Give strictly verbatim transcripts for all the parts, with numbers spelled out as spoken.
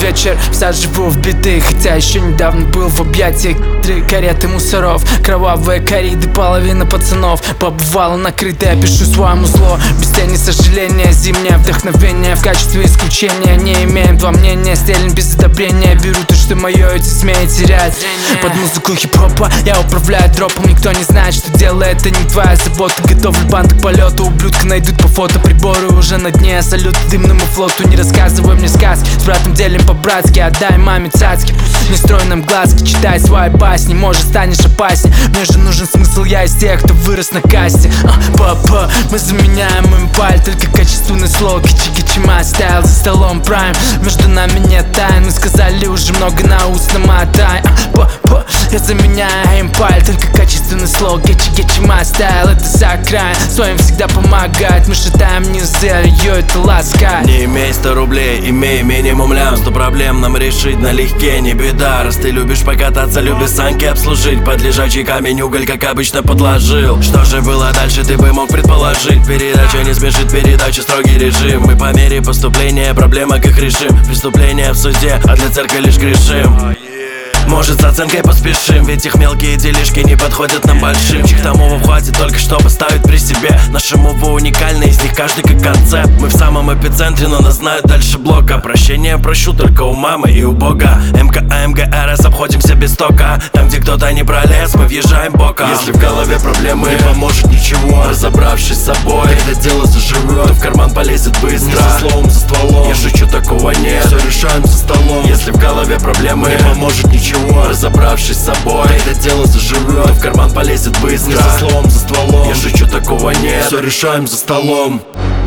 вечер, вся живу в беды, хотя еще недавно был в объятиях. Три кареты мусоров, кровавые кориды, половина пацанов побывала накрыта, я пишу своему зло без тени сожаления. Зимнее вдохновение в качестве исключения. Не имеем два мнения, стелим без одобрения. Беру то, что мое, эти смеют терять. Под музыку хип-хопа я управляю дропом. Никто не знает, что дело, это не твоя забота. Готовлю банду к полету, ублюдка найдут по фото. Приборы уже на дне, салют дымному флоту. Не рассказывай мне сказки, с братом делим по-братски. Отдай маме цацки, не строй нам глазки. Читай свои басни, может станешь опаснее. Мне же нужен смысл, я из тех, кто вырос на касте. а, Папа, мы заменяем импаль, только качественный слог. Кичи-кичи май стайл, за столом прайм. Между нами нет тайн, мы сказали уже много на устно мотай. а, Папа, я заменяю импаль, только качественный слог. Кичи-кичи май стайл, это закрай. Своим всегда помогает, мы шатаем низы, а ее это ласкает. Не имей сто рублей, имей минимум лям. Сто проблем нам решить налегке, не беда. Раз ты любишь покататься, любишь санки обслужить. Под лежачий камень уголь, как обычно, подложил. Что же было дальше, ты бы мог предположить. Передача не смешит, передача строгий режим. Мы по мере поступления проблема как решим. Преступление в суде, а для церкви лишь грешим. Может, с оценкой поспешим, ведь их мелкие делишки не подходят нам большим. Чихтамову хватит только чтобы ставить при себе. Наши мувы уникальны, из них каждый как концепт. Мы в самом эпицентре, но нас знают дальше блока. Прощение прощу только у мамы и у Бога. МК, АМГРС обходимся без тока. Там, где кто-то не пролез, мы въезжаем боком. Если в голове проблемы, не поможет ничего. Разобравшись с собой, когда дело заживет, то в карман полезет быстро, не со словом, за стволом. Я шучу, такого нет, все решаем за столом. Если в голове проблемы, не поможет ничего. Разобравшись с собой, когда дело заживет, то в карман полезет быстро, не со словом, за стволом. Я шучу, такого нет, все решаем за столом.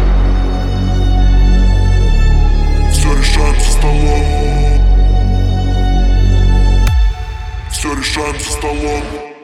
Все решаем за столом. Все решаем за столом.